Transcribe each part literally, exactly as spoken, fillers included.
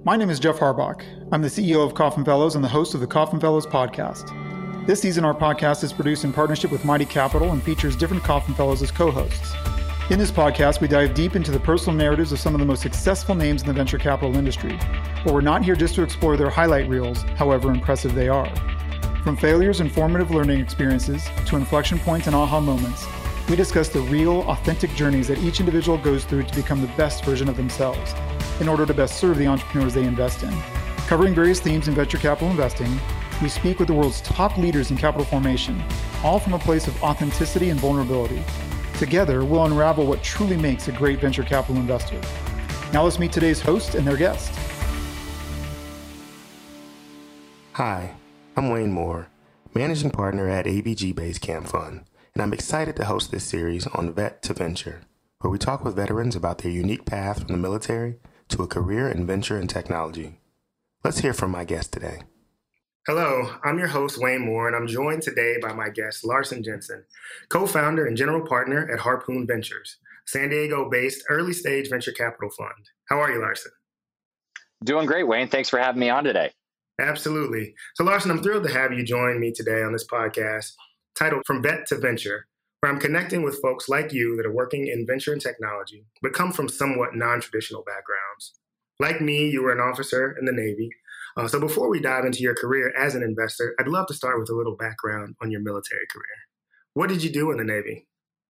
My name is Jeff Harbach. I'm the C E O of Kauffman Fellows and the host of the Kauffman Fellows podcast. This season, our podcast is produced in partnership with Mighty Capital and features different Kauffman Fellows as co-hosts. In this podcast, we dive deep into the personal narratives of some of the most successful names in the venture capital industry. But we're not here just to explore their highlight reels, however impressive they are. From failures and formative learning experiences to inflection points and aha moments, we discuss the real, authentic journeys that each individual goes through to become the best version of themselves in order to best serve the entrepreneurs they invest in. Covering various themes in venture capital investing, we speak with the world's top leaders in capital formation, all from a place of authenticity and vulnerability. Together, we'll unravel what truly makes a great venture capital investor. Now let's meet today's host and their guest. Hi, I'm Wayne Moore, Managing Partner at A V G Basecamp Fund, and I'm excited to host this series on Vet to Venture, where we talk with veterans about their unique path from the military to a career in venture and technology. Let's hear from my guest today. Hello, I'm your host, Wayne Moore, and I'm joined today by my guest, Larson Jensen, co-founder and general partner at Harpoon Ventures, San Diego-based early-stage venture capital fund. How are you, Larson? Doing great, Wayne. Thanks for having me on today. Absolutely. So, Larson, I'm thrilled to have you join me today on this podcast titled From Vet to Venture, where I'm connecting with folks like you that are working in venture and technology, but come from somewhat non-traditional backgrounds. Like me, you were an officer in the Navy. Uh, so before we dive into your career as an investor, I'd love to start with a little background on your military career. What did you do in the Navy?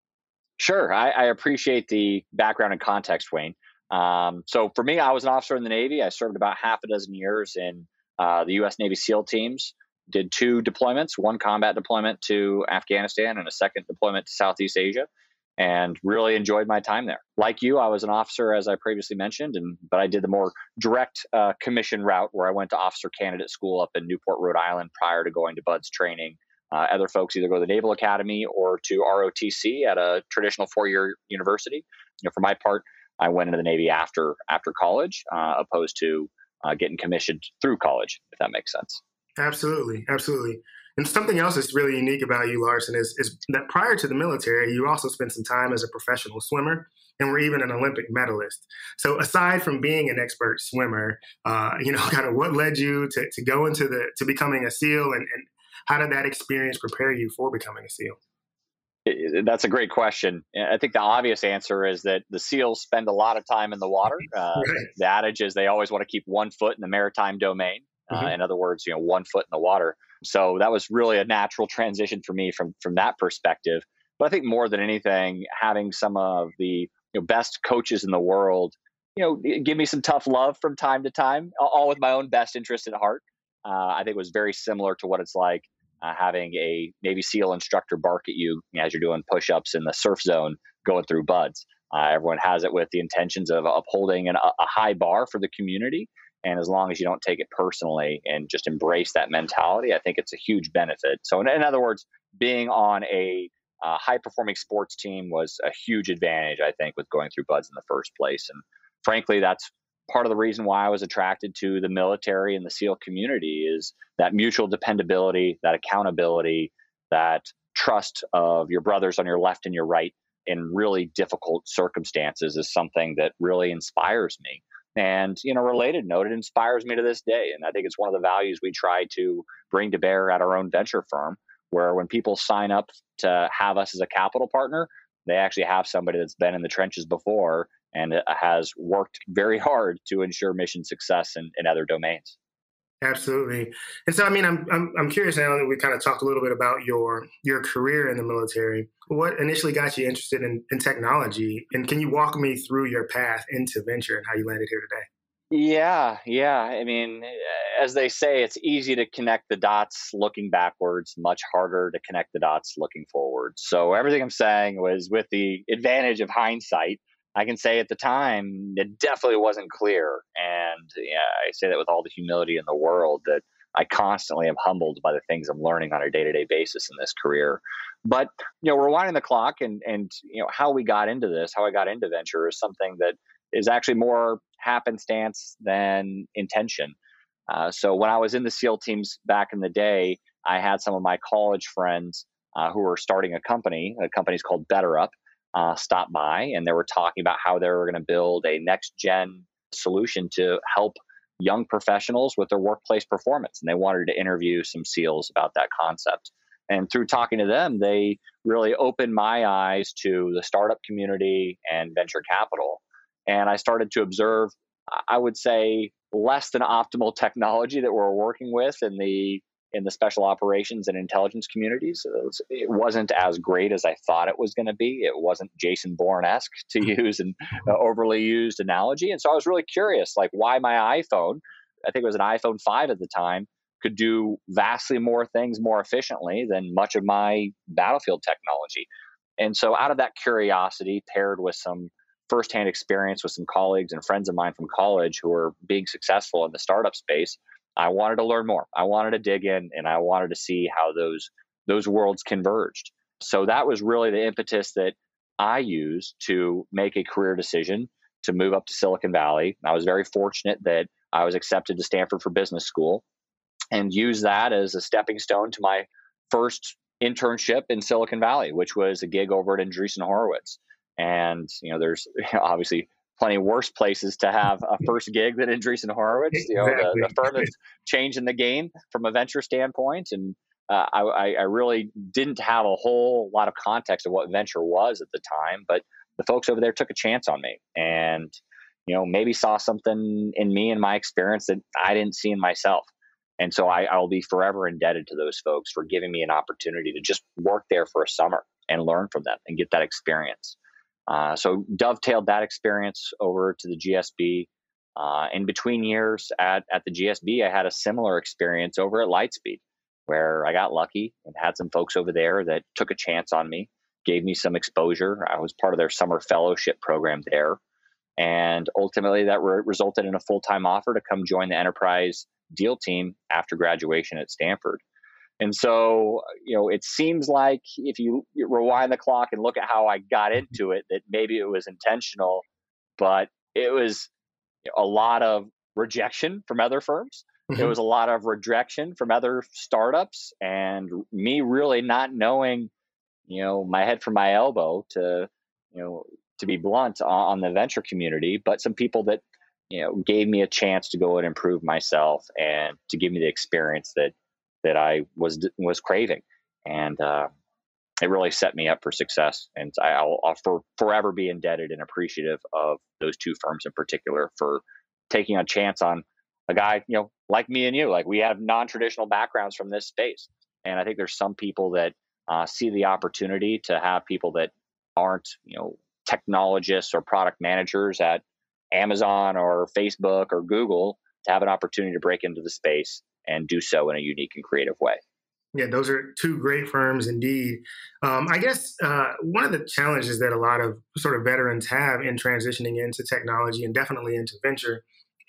Sure. I, I appreciate the background and context, Wayne. Um, so for me, I was an officer in the Navy. I served about half a dozen years in uh, the U S Navy SEAL teams, did two deployments, one combat deployment to Afghanistan and a second deployment to Southeast Asia, and really enjoyed my time there. Like you, I was an officer, as I previously mentioned, and but I did the more direct uh, commission route where I went to officer candidate school up in Newport, Rhode Island prior to going to BUD/S training. Uh, other folks either go to the Naval Academy or to R O T C at a traditional four-year university. You know, for my part, I went into the Navy after after college, uh, opposed to uh, getting commissioned through college, if that makes sense. Absolutely, absolutely. And something else that's really unique about you, Larson, is, is that prior to the military, you also spent some time as a professional swimmer and were even an Olympic medalist. So aside from being an expert swimmer, uh, you know, kind of what led you to, to go into the, to becoming a SEAL, and, and how did that experience prepare you for becoming a SEAL? That's a great question. I think the obvious answer is that the SEALs spend a lot of time in the water. Uh, Right. The adage is they always want to keep one foot in the maritime domain. Uh, Mhm. in other words, you know, one foot in the water. So that was really a natural transition for me from from that perspective. But I think more than anything, having some of the you know, best coaches in the world, you know, give me some tough love from time to time, all with my own best interest at heart. Uh, I think it was very similar to what it's like uh, having a Navy SEAL instructor bark at you as you're doing push-ups in the surf zone going through BUD/S. Uh, everyone has it with the intentions of upholding an, a high bar for the community. And as long as you don't take it personally and just embrace that mentality, I think it's a huge benefit. So in, in other words, being on a uh, high-performing sports team was a huge advantage, I think, with going through BUD/S in the first place. And frankly, that's part of the reason why I was attracted to the military and the SEAL community is that mutual dependability, that accountability, that trust of your brothers on your left and your right in really difficult circumstances is something that really inspires me. And, you know, related note, it inspires me to this day. And I think it's one of the values we try to bring to bear at our own venture firm, where when people sign up to have us as a capital partner, they actually have somebody that's been in the trenches before and has worked very hard to ensure mission success in, in other domains. Absolutely. And so, I mean, I'm I'm, I'm curious now that we kind of talked a little bit about your your career in the military. What initially got you interested in, in technology? And can you walk me through your path into venture and how you landed here today? Yeah, yeah. I mean, as they say, it's easy to connect the dots looking backwards, much harder to connect the dots looking forward. So everything I'm saying was with the advantage of hindsight. I can say at the time, it definitely wasn't clear. And yeah, I say that with all the humility in the world, that I constantly am humbled by the things I'm learning on a day-to-day basis in this career. But, you know, rewinding the clock and, and, you know, how we got into this, how I got into venture is something that is actually more happenstance than intention. Uh, so when I was in the SEAL teams back in the day, I had some of my college friends uh, who were starting a company. The company's called BetterUp. Uh, stop by, and they were talking about how they were going to build a next gen solution to help young professionals with their workplace performance. And they wanted to interview some SEALs about that concept. And through talking to them, they really opened my eyes to the startup community and venture capital. And I started to observe, I would say, less than optimal technology that we're working with in the in the special operations and intelligence communities. It, was, it wasn't as great as I thought it was going to be. It wasn't Jason Bourne-esque, to use an uh, overly used analogy. And so I was really curious, like why my iPhone, I think it was an iPhone five at the time, could do vastly more things more efficiently than much of my battlefield technology. And so out of that curiosity, paired with some firsthand experience with some colleagues and friends of mine from college who were being successful in the startup space, I wanted to learn more. I wanted to dig in, and I wanted to see how those those worlds converged. So that was really the impetus that I used to make a career decision to move up to Silicon Valley. I was very fortunate that I was accepted to Stanford for Business School, and used that as a stepping stone to my first internship in Silicon Valley, which was a gig over at Andreessen Horowitz. And you know, there's obviously plenty worse places to have a first gig than Andreessen Horowitz, you know, the, the firm that's changing the game from a venture standpoint. And uh, I, I really didn't have a whole lot of context of what venture was at the time, but the folks over there took a chance on me and, you know, maybe saw something in me and my experience that I didn't see in myself. And so I, I'll be forever indebted to those folks for giving me an opportunity to just work there for a summer and learn from them and get that experience. Uh, so dovetailed that experience over to the G S B. Uh, in between years at, at the G S B, I had a similar experience over at Lightspeed, where I got lucky and had some folks over there that took a chance on me, gave me some exposure. I was part of their summer fellowship program there. And ultimately that re- resulted in a full-time offer to come join the enterprise deal team after graduation at Stanford. And so, you know, it seems like if you rewind the clock and look at how I got into it, that maybe it was intentional, but it was a lot of rejection from other firms. Mm-hmm. It was a lot of rejection from other startups, and me really not knowing, you know, my head from my elbow, to, you know, to be blunt, on, on the venture community, but some people that, you know, gave me a chance to go and improve myself and to give me the experience that that I was was craving, and uh, it really set me up for success. And I'll, I'll for, forever be indebted and appreciative of those two firms in particular for taking a chance on a guy, you know, like me and you. Like, we have non-traditional backgrounds from this space, and I think there's some people that uh, see the opportunity to have people that aren't, you know, technologists or product managers at Amazon or Facebook or Google to have an opportunity to break into the space and do so in a unique and creative way. Yeah, those are two great firms indeed. Um, I guess uh, one of the challenges that a lot of sort of veterans have in transitioning into technology and definitely into venture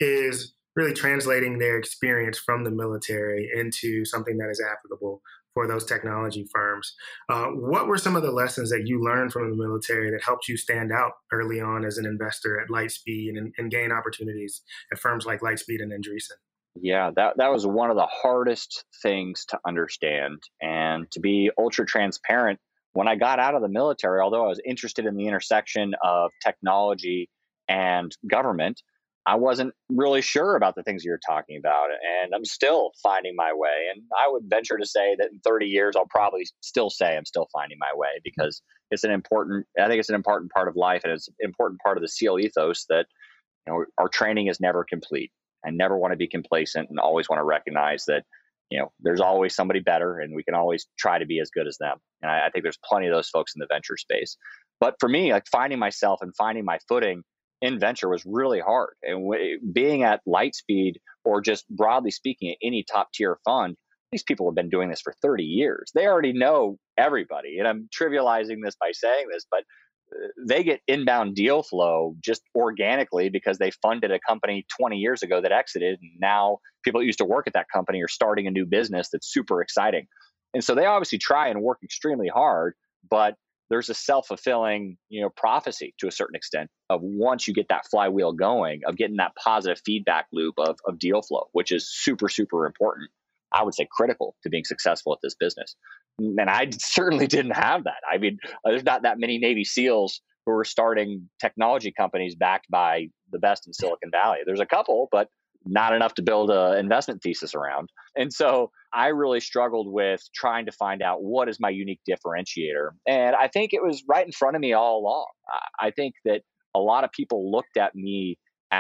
is really translating their experience from the military into something that is applicable for those technology firms. Uh, what were some of the lessons that you learned from the military that helped you stand out early on as an investor at Lightspeed and, and gain opportunities at firms like Lightspeed and Andreessen? Yeah, that, that was one of the hardest things to understand. And to be ultra transparent, when I got out of the military, although I was interested in the intersection of technology and government, I wasn't really sure about the things you're talking about. And I'm still finding my way. And I would venture to say that in thirty years, I'll probably still say I'm still finding my way, because it's an important, I think it's an important part of life. And it's an important part of the SEAL ethos that, you know, our training is never complete. I never want to be complacent, and always want to recognize that, you know, there's always somebody better, and we can always try to be as good as them. And I, I think there's plenty of those folks in the venture space. But for me, like, finding myself and finding my footing in venture was really hard. And w- being at Lightspeed, or just broadly speaking at any top tier fund, these people have been doing this for thirty years. They already know everybody. And I'm trivializing this by saying this, but they get inbound deal flow just organically because they funded a company twenty years ago that exited. And now people that used to work at that company are starting a new business that's super exciting. And so they obviously try and work extremely hard, but there's a self-fulfilling, you know, prophecy to a certain extent of, once you get that flywheel going, of getting that positive feedback loop of, of deal flow, which is super, super important. I would say critical to being successful at this business. And I certainly didn't have that. I mean, there's not that many Navy SEALs who are starting technology companies backed by the best in Silicon Valley. There's a couple, but not enough to build an investment thesis around. And so I really struggled with trying to find out what is my unique differentiator. And I think it was right in front of me all along. I think that a lot of people looked at me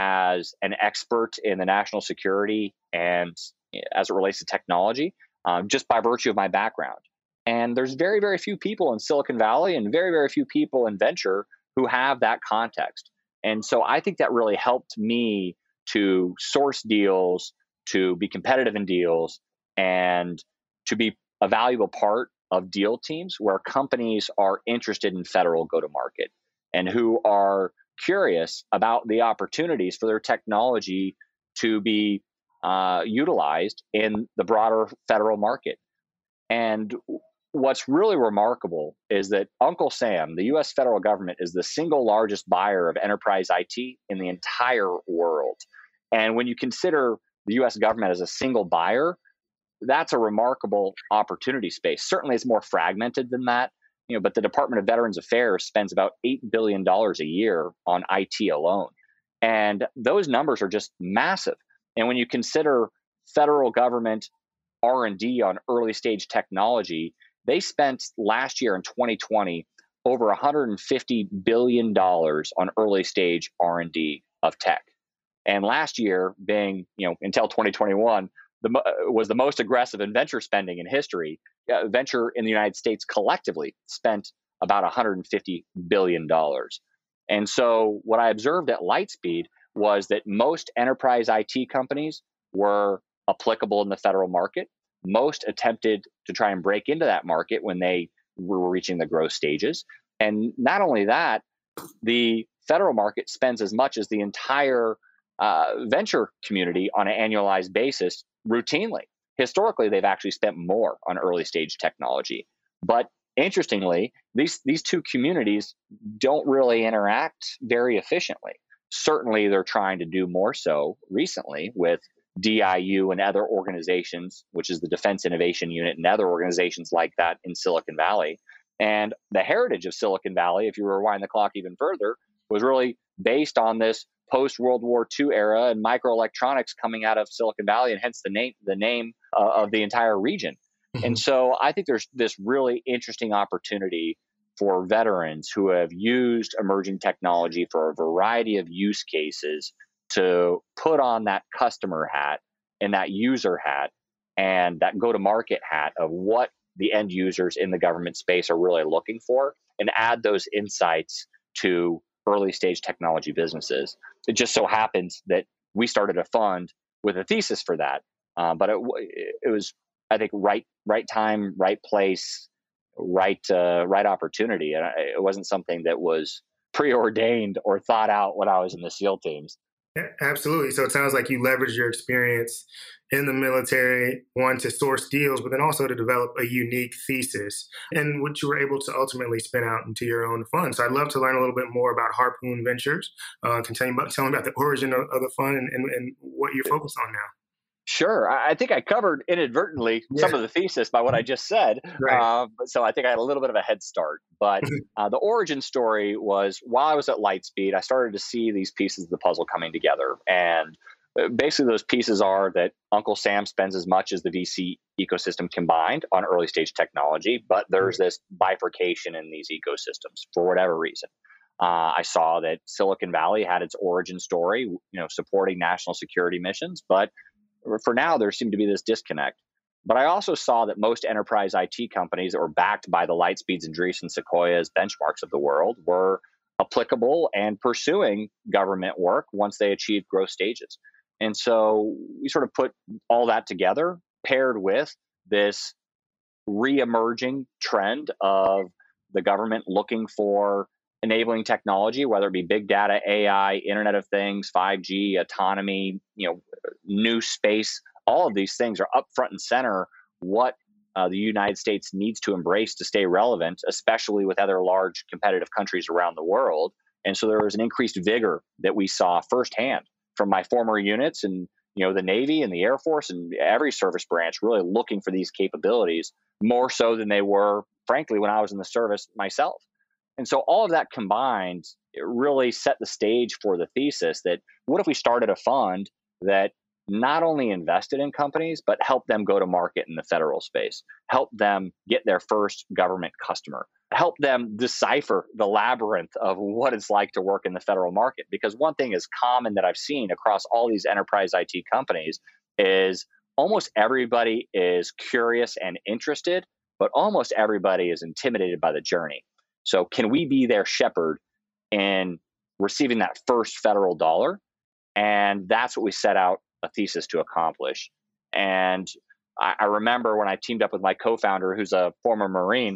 as an expert in the national security and as it relates to technology, um, just by virtue of my background. And there's very, very few people in Silicon Valley and very, very few people in venture who have that context. And so I think that really helped me to source deals, to be competitive in deals, and to be a valuable part of deal teams where companies are interested in federal go-to-market and who are curious about the opportunities for their technology to be uh, utilized in the broader federal market. And what's really remarkable is that Uncle Sam, the U S federal government, is the single largest buyer of enterprise I T in the entire world. And when you consider the U S government as a single buyer, that's a remarkable opportunity space. Certainly it's more fragmented than that, you know, but the Department of Veterans Affairs spends about eight billion dollars a year on I T alone. And those numbers are just massive. And when you consider federal government R and D on early stage technology, they spent last year in twenty twenty over one hundred fifty billion dollars on early stage R and D of tech. And last year, being, you know, until twenty twenty-one, the, uh, was the most aggressive in venture spending in history. Uh, venture in the United States collectively spent about one hundred fifty billion dollars. And so what I observed at Lightspeed was that most enterprise I T companies were applicable in the federal market. Most attempted to try and break into that market when they were reaching the growth stages. And not only that, the federal market spends as much as the entire uh, venture community on an annualized basis routinely. Historically, they've actually spent more on early stage technology. But interestingly, these, these two communities don't really interact very efficiently. Certainly, they're trying to do more so recently with D I U and other organizations, which is the Defense Innovation Unit and other organizations like that in Silicon Valley. And the heritage of Silicon Valley, if you rewind the clock even further, was really based on this post-World War Two era and microelectronics coming out of Silicon Valley, and hence the name the name uh, of the entire region. Mm-hmm. And so I think there's this really interesting opportunity for veterans who have used emerging technology for a variety of use cases to put on that customer hat and that user hat and that go-to-market hat of what the end users in the government space are really looking for, and add those insights to early stage technology businesses. It just so happens that we started a fund with a thesis for that, uh, but it, it was, I think, right right time, right place, right uh, right opportunity. And it wasn't something that was preordained or thought out when I was in the SEAL teams. Yeah, absolutely. So it sounds like you leveraged your experience in the military, one, to source deals, but then also to develop a unique thesis, and which you were able to ultimately spin out into your own fund. So I'd love to learn a little bit more about Harpoon Ventures. Uh, can tell me about, tell me about the origin of, of the fund and, and, and what you're focused on now. Sure. I think I covered inadvertently yeah. some of the thesis by what I just said. Right. Uh, so I think I had a little bit of a head start. But uh, the origin story was, while I was at Lightspeed, I started to see these pieces of the puzzle coming together. And basically those pieces are that Uncle Sam spends as much as the V C ecosystem combined on early stage technology, but there's this bifurcation in these ecosystems for whatever reason. Uh, I saw that Silicon Valley had its origin story, you know, supporting national security missions, but for now, there seemed to be this disconnect. But I also saw that most enterprise I T companies that were backed by the Lightspeeds and Andreessen Sequoias benchmarks of the world were applicable and pursuing government work once they achieved growth stages. And so we sort of put all that together, paired with this re-emerging trend of the government looking for enabling technology, whether it be big data, A I, Internet of Things, five G, autonomy, you know, new space. All of these things are up front and center what uh, the United States needs to embrace to stay relevant, especially with other large competitive countries around the world. And so there was an increased vigor that we saw firsthand from my former units and, you know, the Navy and the Air Force and every service branch really looking for these capabilities more so than they were, frankly, when I was in the service myself. And so all of that combined, it really set the stage for the thesis that what if we started a fund that not only invested in companies, but helped them go to market in the federal space, helped them get their first government customer, helped them decipher the labyrinth of what it's like to work in the federal market. Because one thing is common that I've seen across all these enterprise I T companies is almost everybody is curious and interested, but almost everybody is intimidated by the journey. So can we be their shepherd in receiving that first federal dollar? And that's what we set out a thesis to accomplish. And I, I remember when I teamed up with my co-founder, who's a former Marine,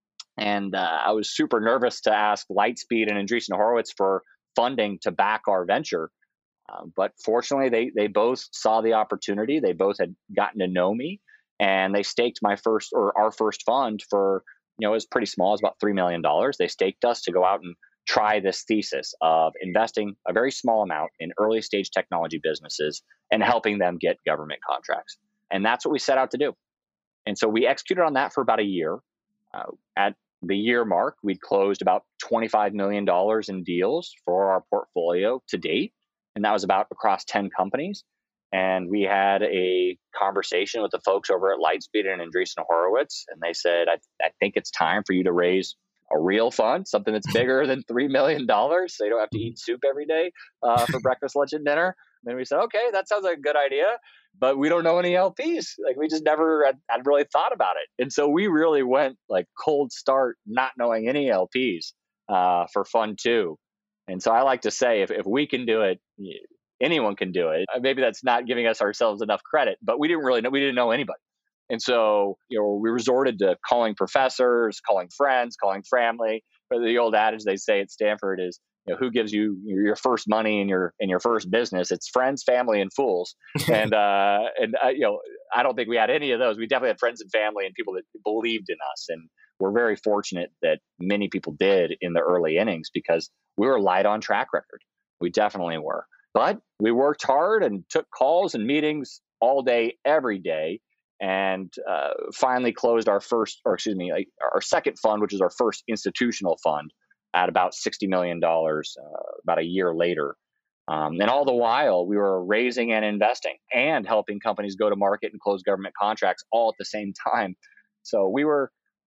and uh, I was super nervous to ask Lightspeed and Andreessen Horowitz for funding to back our venture. Uh, but fortunately, they they both saw the opportunity. They both had gotten to know me, and they staked my first or our first fund for, you know, it was pretty small. It was about three million dollars. They staked us to go out and try this thesis of investing a very small amount in early stage technology businesses and helping them get government contracts. And that's what we set out to do. And so we executed on that for about a year. Uh, at the year mark, we'd closed about twenty-five million dollars in deals for our portfolio to date. And that was about across ten companies. And we had a conversation with the folks over at Lightspeed and Andreessen Horowitz. And they said, I, I think it's time for you to raise a real fund, something that's bigger than three million dollars, so you don't have to eat soup every day uh, for breakfast, lunch, and dinner. And then we said, okay, that sounds like a good idea, but we don't know any L Ps. Like, we just never had, had really thought about it. And so we really went like cold start, not knowing any L Ps uh, for fund two. And so I like to say, if, if we can do it, anyone can do it. Maybe that's not giving us ourselves enough credit, but we didn't really know, we didn't know anybody. And so, you know, we resorted to calling professors, calling friends, calling family. But the old adage they say at Stanford is, you know, who gives you your first money in your in your first business? It's friends, family, and fools. and uh, and uh, you know, I don't think we had any of those. We definitely had friends and family and people that believed in us. And we're very fortunate that many people did in the early innings because we were light on track record. We definitely were. But we worked hard and took calls and meetings all day, every day. And uh, finally closed our first, or excuse me, like our second fund, which is our first institutional fund, at about sixty million dollars uh, about a year later. Um, and all the while, we were raising and investing and helping companies go to market and close government contracts all at the same time. So we were,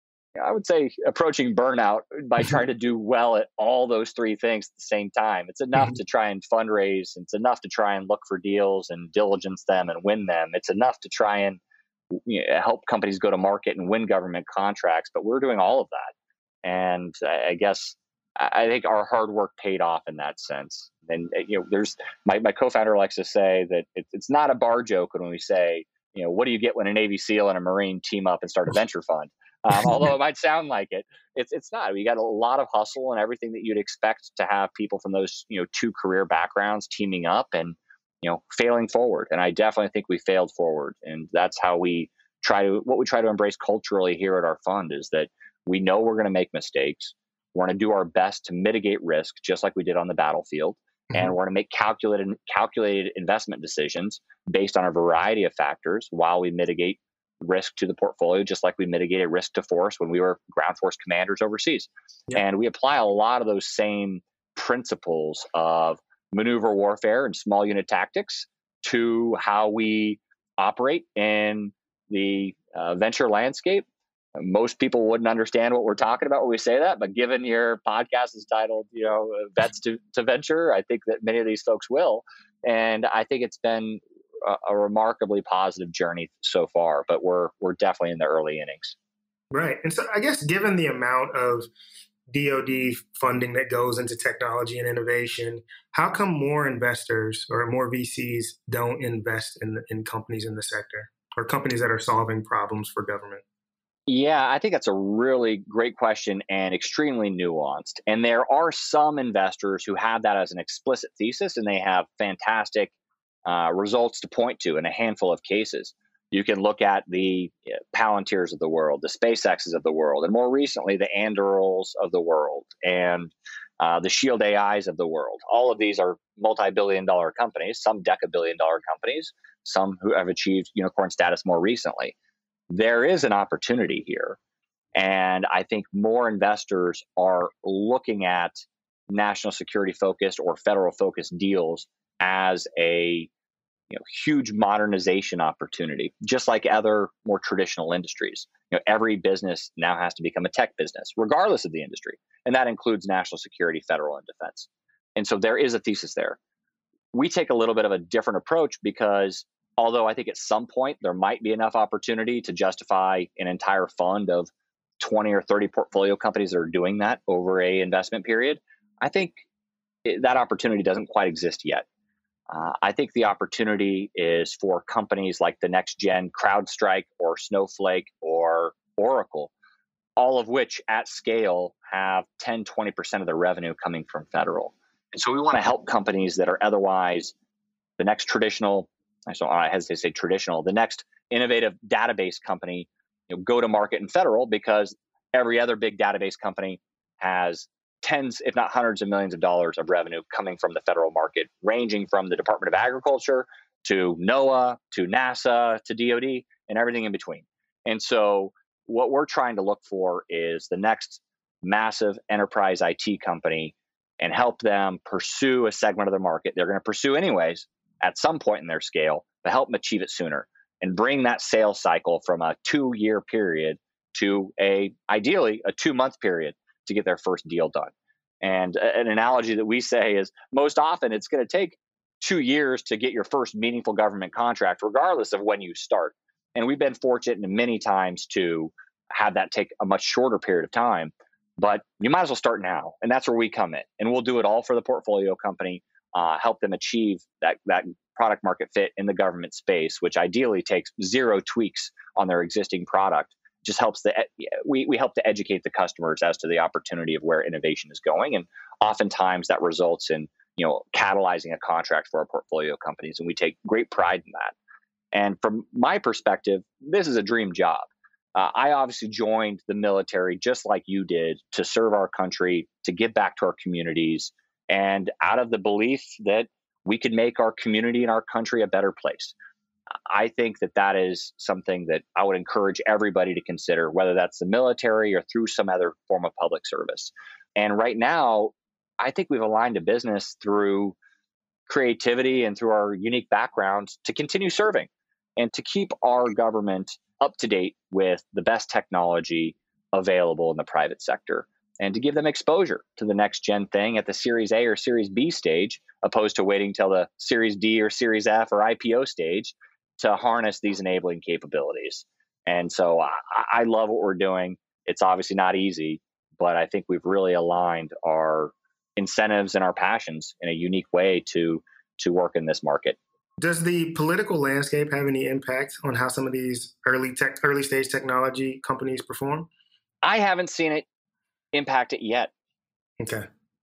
I would say, approaching burnout by trying to do well at all those three things at the same time. It's enough mm-hmm. to try and fundraise. It's enough to try and look for deals and diligence them and win them. It's enough to try and you know, help companies go to market and win government contracts, but we're doing all of that. And I guess I think our hard work paid off in that sense. And you know, there's my, my co-founder likes to say that it, it's not a bar joke when we say, you know, what do you get when a Navy SEAL and a Marine team up and start a venture fund? Um, although it might sound like it, it's it's not. We got a lot of hustle and everything that you'd expect to have people from those you know two career backgrounds teaming up and you know, failing forward. And I definitely think we failed forward. And that's how we try to, what we try to embrace culturally here at our fund is that we know we're going to make mistakes. We're going to do our best to mitigate risk, just like we did on the battlefield. Mm-hmm. And we're going to make calculated, calculated investment decisions based on a variety of factors while we mitigate risk to the portfolio, just like we mitigated risk to force when we were ground force commanders overseas. Yep. And we apply a lot of those same principles of maneuver warfare and small unit tactics to how we operate in the uh, venture landscape. Most people wouldn't understand what we're talking about when we say that, but given your podcast is titled, you know, Vets to, to Venture, I think that many of these folks will. And I think it's been a, a remarkably positive journey so far, but we're we're definitely in the early innings. Right. And so I guess given the amount of D O D funding that goes into technology and innovation, how come more investors or more V Cs don't invest in in companies in the sector or companies that are solving problems for government? Yeah, I think that's a really great question and extremely nuanced. And there are some investors who have that as an explicit thesis, and they have fantastic uh, results to point to in a handful of cases. You can look at the uh, Palantirs of the world, the SpaceXs of the world, and more recently, the Andurils of the world, and uh, the Shield A Is of the world. All of these are multi-billion dollar companies, some deca-billion dollar companies, some who have achieved unicorn status more recently. There is an opportunity here. And I think more investors are looking at national security focused or federal focused deals as a you know, huge modernization opportunity, just like other more traditional industries. You know, every business now has to become a tech business, regardless of the industry. And that includes national security, federal, and defense. And so there is a thesis there. We take a little bit of a different approach because although I think at some point there might be enough opportunity to justify an entire fund of twenty or thirty portfolio companies that are doing that over a investment period, I think it, that opportunity doesn't quite exist yet. Uh, I think the opportunity is for companies like the next gen CrowdStrike or Snowflake or Oracle, all of which at scale have ten, twenty percent of their revenue coming from federal. And so we want to help companies that are otherwise the next traditional, I don't I hesitate to say traditional, the next innovative database company, you know, go to market in federal, because every other big database company has tens, if not hundreds of millions of dollars of revenue coming from the federal market, ranging from the Department of Agriculture to NOAA, to NASA, to D O D, and everything in between. And so what we're trying to look for is the next massive enterprise I T company and help them pursue a segment of the market they're going to pursue anyways at some point in their scale, but help them achieve it sooner and bring that sales cycle from a two-year period to a ideally a two-month period to get their first deal done. And an analogy that we say is most often it's going to take two years to get your first meaningful government contract, regardless of when you start. And we've been fortunate many times to have that take a much shorter period of time, but you might as well start now. And that's where we come in. And we'll do it all for the portfolio company, uh, help them achieve that, that product market fit in the government space, which ideally takes zero tweaks on their existing product. Just helps the we we help to educate the customers as to the opportunity of where innovation is going, and oftentimes that results in you know catalyzing a contract for our portfolio companies, and we take great pride in that. And from my perspective, this is a dream job. Uh, I obviously joined the military just like you did to serve our country, to give back to our communities, and out of the belief that we could make our community and our country a better place. I think that that is something that I would encourage everybody to consider, whether that's the military or through some other form of public service. And right now, I think we've aligned a business through creativity and through our unique backgrounds to continue serving and to keep our government up to date with the best technology available in the private sector, and to give them exposure to the next gen thing at the Series A or Series B stage, opposed to waiting till the Series D or Series F or I P O stage to harness these enabling capabilities. And so I, I love what we're doing. It's obviously not easy, but I think we've really aligned our incentives and our passions in a unique way to to work in this market. Does the political landscape have any impact on how some of these early tech, early stage technology companies perform? I haven't seen it impact it yet. Okay.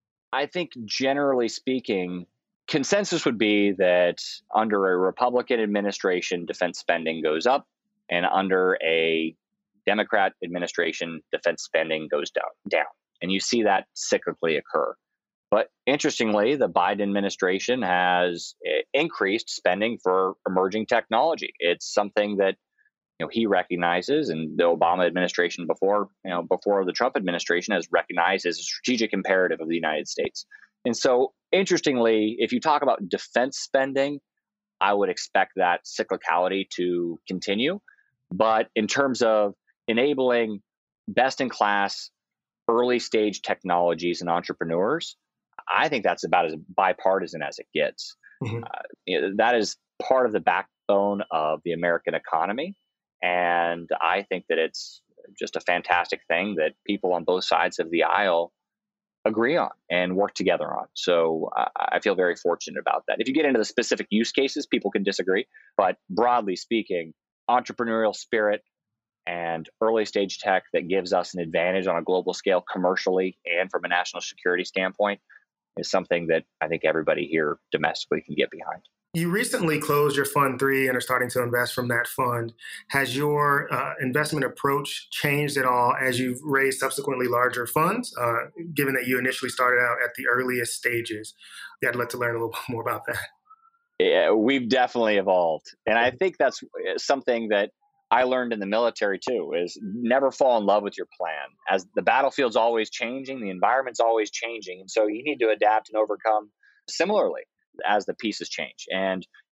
I think generally speaking, consensus would be that under a Republican administration, defense spending goes up, and under a Democrat administration, defense spending goes down. down. And you see that cyclically occur. But interestingly, the Biden administration has increased spending for emerging technology. It's something that you know he recognizes, and the Obama administration before you know before the Trump administration has recognized as a strategic imperative of the United States. And so, interestingly, if you talk about defense spending, I would expect that cyclicality to continue. But in terms of enabling best-in-class early-stage technologies and entrepreneurs, I think that's about as bipartisan as it gets. Mm-hmm. Uh, you know, that is part of the backbone of the American economy. And I think that it's just a fantastic thing that people on both sides of the aisle agree on and work together on. So uh, I feel very fortunate about that. If you get into the specific use cases, people can disagree. But broadly speaking, entrepreneurial spirit and early stage tech that gives us an advantage on a global scale commercially and from a national security standpoint is something that I think everybody here domestically can get behind. You recently closed your Fund three and are starting to invest from that fund. Has your uh, investment approach changed at all as you've raised subsequently larger funds, uh, given that you initially started out at the earliest stages? Yeah, I'd like to learn a little bit more about that. Yeah, we've definitely evolved. And I think that's something that I learned in the military too, is never fall in love with your plan. As the battlefield's always changing, the environment's always changing. And so you need to adapt and overcome similarly as the pieces change. And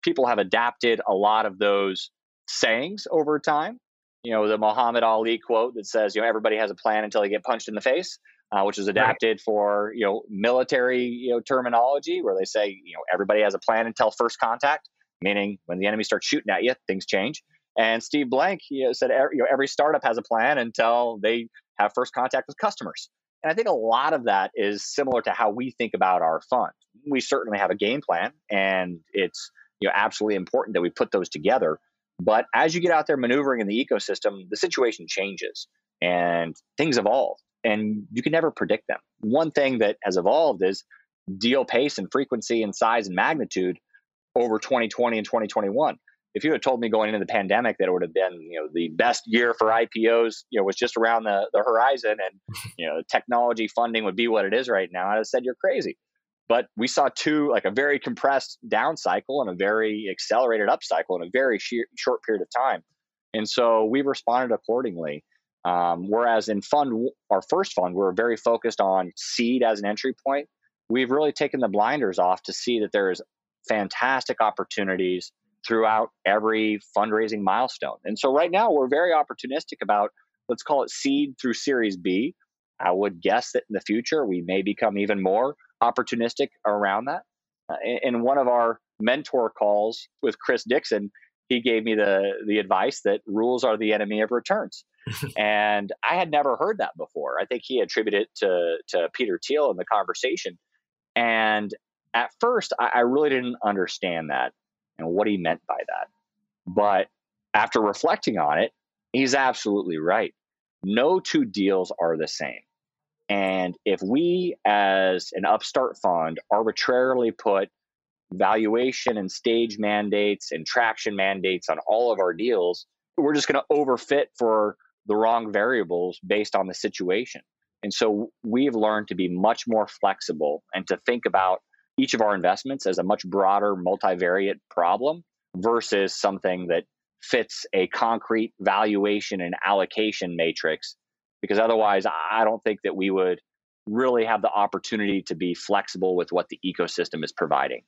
people have adapted a lot of those sayings over time. You know, the Muhammad Ali quote that says, you know, everybody has a plan until they get punched in the face, uh, which is adapted right. for, you know, military, you know, terminology where they say, you know, everybody has a plan until first contact, meaning when the enemy starts shooting at you, things change. And Steve Blank, you know, said, you know, every startup has a plan until they have first contact with customers. And I think a lot of that is similar to how we think about our fund. We certainly have a game plan, and it's, you know, absolutely important that we put those together. But as you get out there maneuvering in the ecosystem, the situation changes and things evolve, and you can never predict them. One thing that has evolved is deal pace and frequency and size and magnitude over twenty twenty and twenty twenty-one. If you had told me going into the pandemic that it would have been, you know, the best year for I P Os, you know, was just around the, the horizon, and, you know, technology funding would be what it is right now, I'd have said you're crazy. But we saw two, like a very compressed down cycle and a very accelerated up cycle in a very sheer, short period of time. And so we responded accordingly. Um, whereas in fund, our first fund, we were very focused on seed as an entry point. We've really taken the blinders off to see that there's fantastic opportunities throughout every fundraising milestone. And so right now we're very opportunistic about, let's call it seed through Series B. I would guess that in the future, we may become even more opportunistic around that. Uh, in, in one of our mentor calls with Chris Dixon, he gave me the, the advice that rules are the enemy of returns. And I had never heard that before. I think he attributed it to, to Peter Thiel in the conversation. And at first, I, I really didn't understand that and what he meant by that. But after reflecting on it, he's absolutely right. No two deals are the same. And if we, as an upstart fund, arbitrarily put valuation and stage mandates and traction mandates on all of our deals, we're just going to overfit for the wrong variables based on the situation. And so we've learned to be much more flexible and to think about each of our investments as a much broader multivariate problem versus something that fits a concrete valuation and allocation matrix. Because otherwise, I don't think that we would really have the opportunity to be flexible with what the ecosystem is providing.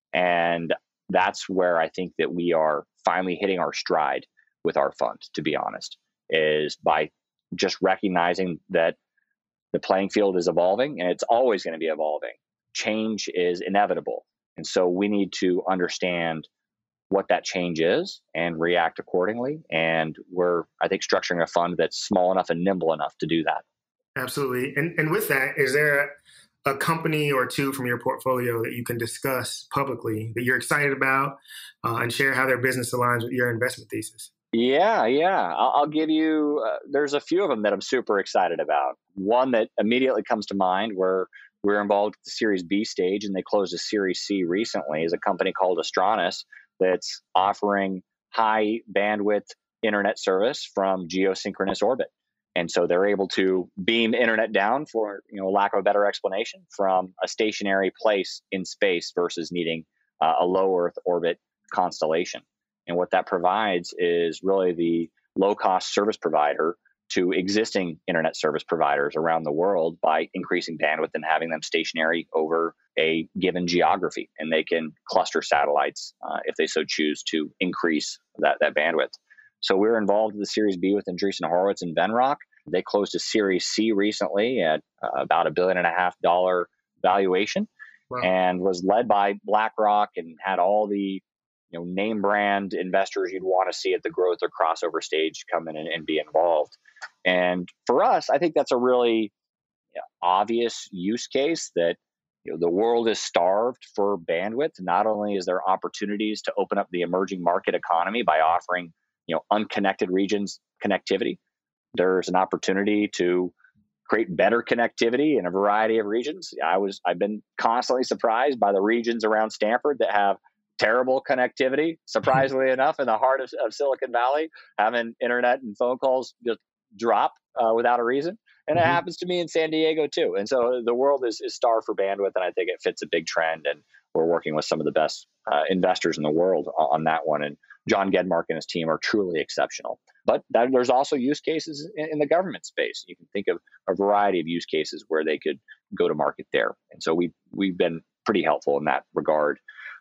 And that's where I think that we are finally hitting our stride with our fund, to be honest, is by just recognizing that the playing field is evolving and it's always going to be evolving. Change is inevitable. And so we need to understand what that change is and react accordingly. And we're, I think, structuring a fund that's small enough and nimble enough to do that. Absolutely. And and with that, is there a, a company or two from your portfolio that you can discuss publicly that you're excited about uh, and share how their business aligns with your investment thesis? Yeah, yeah. I'll, I'll give you, uh, there's a few of them that I'm super excited about. One that immediately comes to mind where we're involved with the Series B stage and they closed a Series C recently is a company called Astranis that's offering high bandwidth internet service from geosynchronous orbit. And so they're able to beam internet down, for, you know, lack of a better explanation, from a stationary place in space versus needing uh, a low Earth orbit constellation. And what that provides is really the low cost service provider to existing internet service providers around the world by increasing bandwidth and having them stationary over a given geography. And they can cluster satellites uh, if they so choose to increase that, that bandwidth. So we're involved in the Series B with Andreessen Horowitz and Venrock. They closed a Series C recently at uh, about a billion and a half dollar valuation. Wow. And was led by BlackRock and had all the, you know, name brand investors you'd want to see at the growth or crossover stage come in and, and be involved. And for us, I think that's a really you know, obvious use case that you know, the world is starved for bandwidth. Not only is there opportunities to open up the emerging market economy by offering you know, unconnected regions connectivity, there's an opportunity to create better connectivity in a variety of regions. I was, I've been constantly surprised by the regions around Stanford that have terrible connectivity. Surprisingly enough, in the heart of, of Silicon Valley, having internet and phone calls just drop uh, without a reason. And mm-hmm. it happens to me in San Diego too. And so the world is, is starved for bandwidth, and I think it fits a big trend. And we're working with some of the best uh, investors in the world on, on that one. And John Gedmark and his team are truly exceptional. But that, there's also use cases in, in the government space. You can think of a variety of use cases where they could go to market there. And so we, we've been pretty helpful in that regard.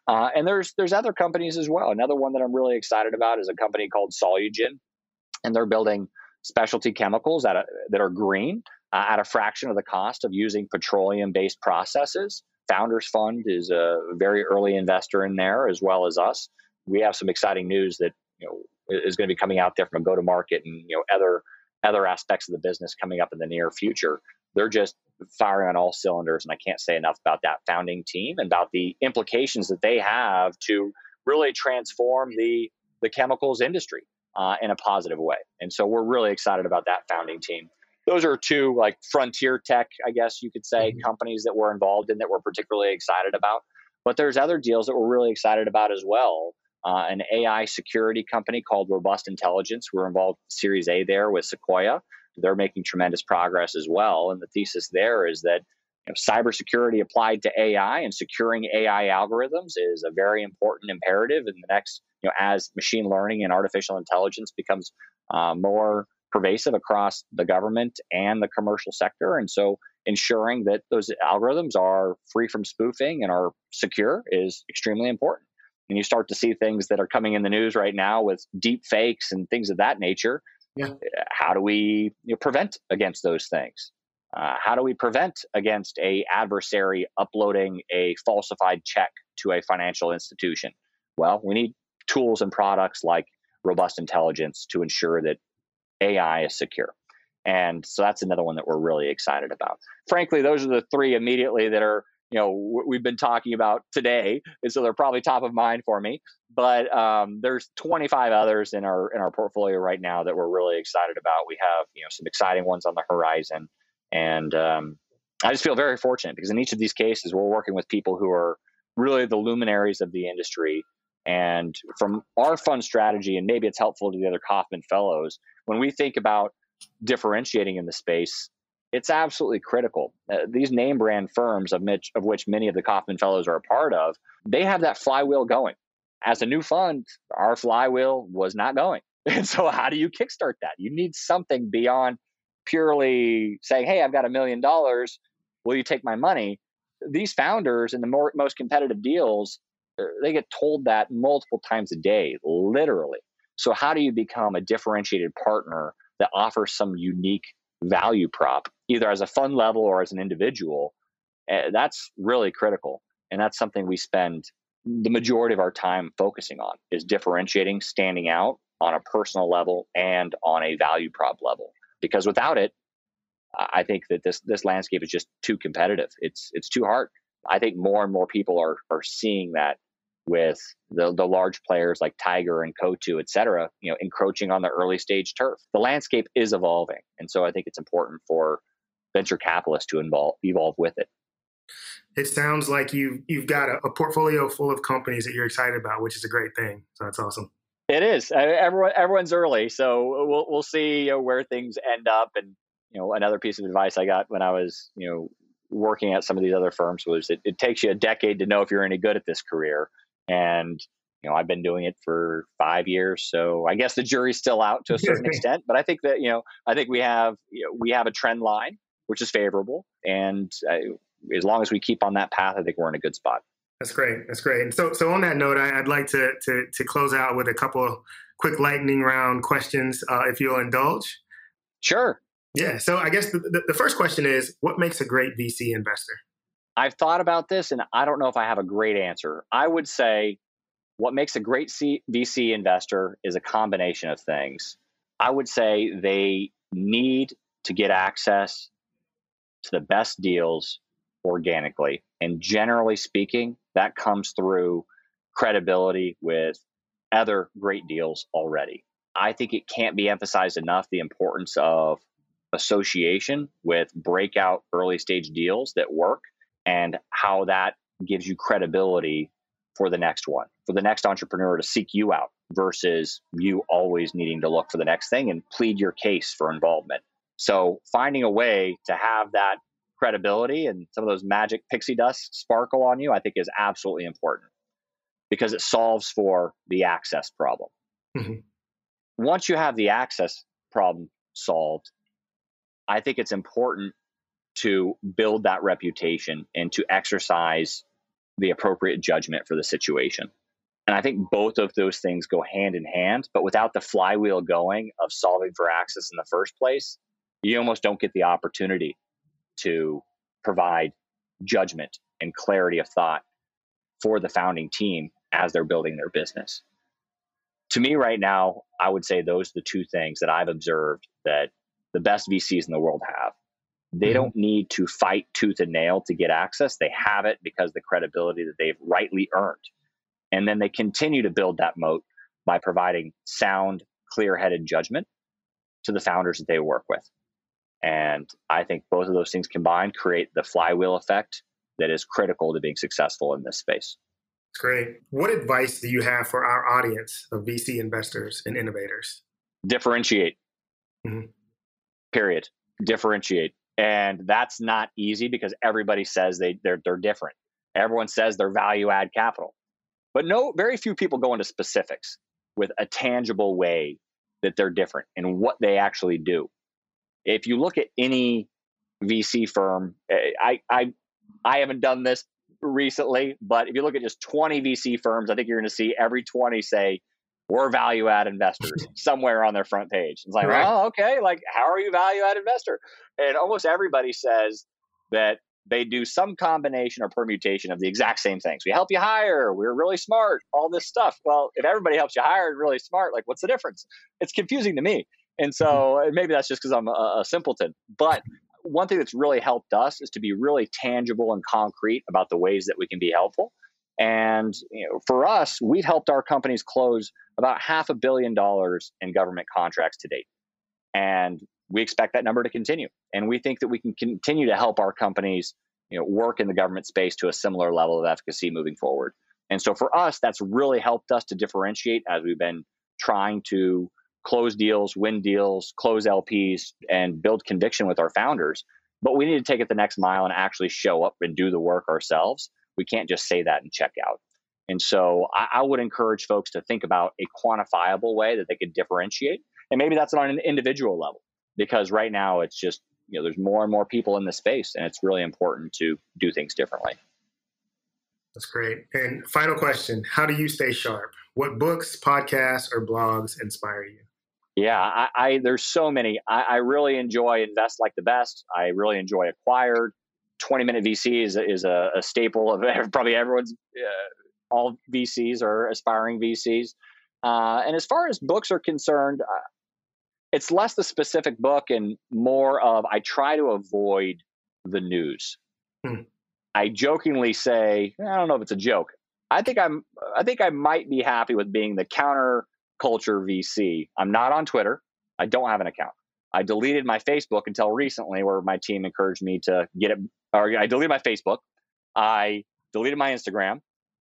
Uh, and there's there's other companies as well. Another one that I'm really excited about is a company called Solugen, and they're building specialty chemicals that are, that are green uh, at a fraction of the cost of using petroleum-based processes. Founders Fund is a very early investor in there, as well as us. We have some exciting news that you know is going to be coming out there from a go-to-market and you know other other aspects of the business coming up in the near future. They're just firing on all cylinders, and I can't say enough about that founding team and about the implications that they have to really transform the the chemicals industry uh, in a positive way. And so we're really excited about that founding team. Those are two like frontier tech, I guess you could say, mm-hmm. companies that we're involved in that we're particularly excited about. But there's other deals that we're really excited about as well. Uh, an A I security company called Robust Intelligence. We're involved in Series A there with Sequoia. They're making tremendous progress as well. And the thesis there is that you know, cybersecurity applied to A I and securing A I algorithms is a very important imperative in the next, you know, as machine learning and artificial intelligence becomes uh, more pervasive across the government and the commercial sector. And so ensuring that those algorithms are free from spoofing and are secure is extremely important. And you start to see things that are coming in the news right now with deep fakes and things of that nature. Yeah. How do we you know, prevent against those things? Uh, how do we prevent against a adversary uploading a falsified check to a financial institution? Well, we need tools and products like Robust Intelligence to ensure that A I is secure. And so that's another one that we're really excited about. Frankly, those are the three immediately that are, you know, we've been talking about today. And so they're probably top of mind for me. But um, there's twenty-five others in our in our portfolio right now that we're really excited about. We have, you know, some exciting ones on the horizon. And um, I just feel very fortunate because in each of these cases, we're working with people who are really the luminaries of the industry. And from our fund strategy, and maybe it's helpful to the other Kauffman Fellows, when we think about differentiating in the space, it's absolutely critical. Uh, these name brand firms, of which, of which many of the Kauffman Fellows are a part of, they have that flywheel going. As a new fund, our flywheel was not going. And so how do you kickstart that? You need something beyond purely saying, hey, I've got a million dollars. Will you take my money? These founders in the more, most competitive deals, they get told that multiple times a day, literally. So how do you become a differentiated partner that offers some unique value prop, either as a fund level or as an individual? Uh, that's really critical. And that's something we spend the majority of our time focusing on, is differentiating, standing out on a personal level and on a value prop level. Because without it, I think that this this landscape is just too competitive. It's it's too hard. I think more and more people are are seeing that with the the large players like Tiger and Coatue, et cetera, you know, encroaching on the early stage turf. The landscape is evolving. And so I think it's important for venture capitalists to involve, evolve with it. It sounds like you've, you've got a, a portfolio full of companies that you're excited about, which is a great thing. So that's awesome. It is. I, everyone, everyone's early. So we'll, we'll see you know, where things end up. And, you know, another piece of advice I got when I was, you know, working at some of these other firms was it, it takes you a decade to know if you're any good at this career. And, you know, I've been doing it for five years. So I guess the jury's still out to a certain extent. But I think that, you know, I think we have, you know, we have a trend line, which is favorable. And uh, as long as we keep on that path, I think we're in a good spot. That's great. That's great. And so, so on that note, I, I'd like to, to to close out with a couple of quick lightning round questions, uh, if you'll indulge. Sure. Yeah. So I guess the, the, the first question is, what makes a great V C investor? I've thought about this, and I don't know if I have a great answer. I would say what makes a great C- V C investor is a combination of things. I would say they need to get access to the best deals organically. And generally speaking, that comes through credibility with other great deals already. I think it can't be emphasized enough the importance of association with breakout early stage deals that work and how that gives you credibility for the next one, for the next entrepreneur to seek you out versus you always needing to look for the next thing and plead your case for involvement. So finding a way to have that credibility and some of those magic pixie dust sparkle on you, I think is absolutely important because it solves for the access problem. Mm-hmm. Once you have the access problem solved, I think it's important to build that reputation and to exercise the appropriate judgment for the situation. And I think both of those things go hand in hand, but without the flywheel going of solving for access in the first place, you almost don't get the opportunity to provide judgment and clarity of thought for the founding team as they're building their business. To me right now, I would say those are the two things that I've observed that the best V Cs in the world have. They mm-hmm. don't need to fight tooth and nail to get access. They have it because of the credibility that they've rightly earned. And then they continue to build that moat by providing sound, clear-headed judgment to the founders that they work with. And I think both of those things combined create the flywheel effect that is critical to being successful in this space. That's great. What advice do you have for our audience of V C investors and innovators? Differentiate. Mm-hmm. Period. Differentiate. And that's not easy because everybody says they, they're, they're different. Everyone says they're value add capital. But no, very few people go into specifics with a tangible way that they're different and what they actually do. If you look at any V C firm, I, I, I haven't done this recently, but if you look at just twenty V C firms, I think you're going to see every twenty say, we're value add investors somewhere on their front page. It's like, right. Oh, okay. Like, how are you a value add investor? And almost everybody says that they do some combination or permutation of the exact same things. We help you hire. We're really smart. All this stuff. Well, if everybody helps you hire and really smart, like what's the difference? It's confusing to me. And so maybe that's just because I'm a, a simpleton. But one thing that's really helped us is to be really tangible and concrete about the ways that we can be helpful. And you know, for us, we've helped our companies close about half a billion dollars in government contracts to date. And we expect that number to continue. And we think that we can continue to help our companies, you know, work in the government space to a similar level of efficacy moving forward. And so for us, that's really helped us to differentiate as we've been trying to close deals, win deals, close L Ps, and build conviction with our founders. But we need to take it the next mile and actually show up and do the work ourselves. We can't just say that and check out. And so I, I would encourage folks to think about a quantifiable way that they could differentiate. And maybe that's on an individual level, because right now it's just, you know, there's more and more people in the space, and it's really important to do things differently. That's great. And final question, how do you stay sharp? What books, podcasts, or blogs inspire you? Yeah, I, I there's so many. I, I really enjoy Invest Like the Best. I really enjoy Acquired. twenty minute V C is, is a, a staple of probably everyone's, uh, all V Cs are aspiring V Cs. Uh, and as far as books are concerned, uh, it's less the specific book and more of I try to avoid the news. Hmm. I jokingly say, I don't know if it's a joke. I think I'm, I think I might be happy with being the counterculture V C. I'm not on Twitter. I don't have an account. I deleted my Facebook until recently, where my team encouraged me to get it. Or I deleted my Facebook. I deleted my Instagram.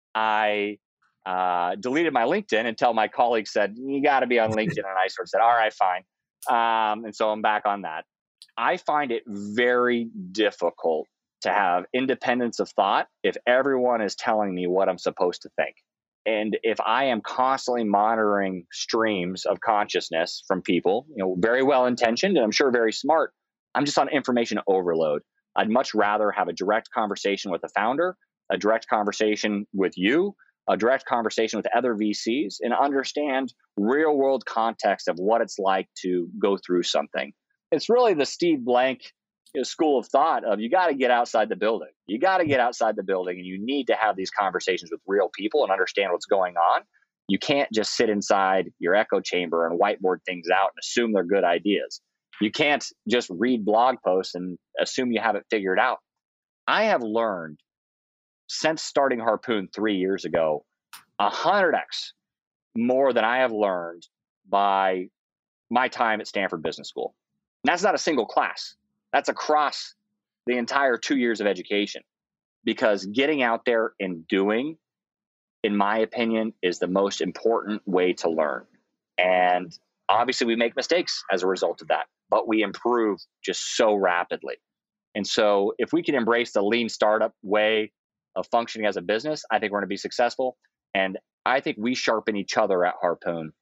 I uh, deleted my LinkedIn until my colleague said, you got to be on LinkedIn. And I sort of said, all right, fine. Um, and so I'm back on that. I find it very difficult to have independence of thought if everyone is telling me what I'm supposed to think. And if I am constantly monitoring streams of consciousness from people, you know, very well intentioned and I'm sure very smart, I'm just on information overload. I'd much rather have a direct conversation with the founder, a direct conversation with you, a direct conversation with other V Cs, and understand real world context of what it's like to go through something. It's really the Steve Blank, you know, school of thought of you got to get outside the building. You got to get outside the building and you need to have these conversations with real people and understand what's going on. You can't just sit inside your echo chamber and whiteboard things out and assume they're good ideas. You can't just read blog posts and assume you have it figured out. I have learned since starting Harpoon three years ago, one hundred x more than I have learned by my time at Stanford Business School. And that's not a single class. That's across the entire two years of education, because getting out there and doing, in my opinion, is the most important way to learn. And obviously we make mistakes as a result of that, but we improve just so rapidly. And so if we can embrace the lean startup way of functioning as a business, I think we're going to be successful. And I think we sharpen each other at Harpoon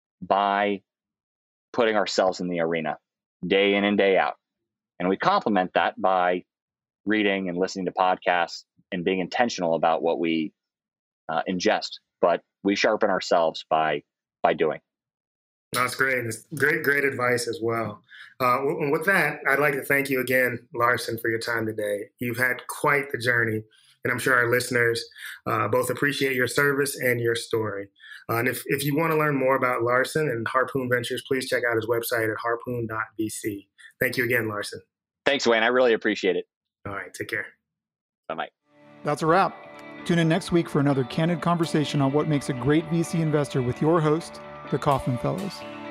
by putting ourselves in the arena day in and day out. And we complement that by reading and listening to podcasts and being intentional about what we uh, ingest, but we sharpen ourselves by by doing. That's great. That's great, great advice as well. Uh, w- with that, I'd like to thank you again, Larson, for your time today. You've had quite the journey, and I'm sure our listeners uh, both appreciate your service and your story. Uh, and if, if you want to learn more about Larson and Harpoon Ventures, please check out his website at harpoon dot v c. Thank you again, Larson. Thanks, Wayne. I really appreciate it. All right. Take care. Bye-bye. That's a wrap. Tune in next week for another candid conversation on what makes a great V C investor with your host, the Kauffman Fellows.